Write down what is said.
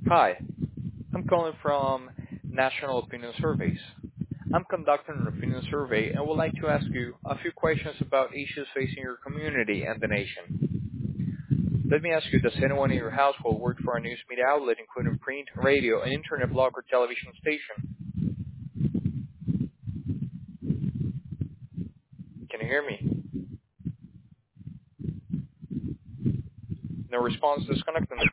Hi, I'm calling from National Opinion Surveys. I'm conducting an opinion survey and would like to ask you a few questions about issues facing your community and the nation. Let me ask you, does anyone in your household work for a news media outlet, including print, radio, an internet blog, or television station? Can you hear me? No response, disconnected.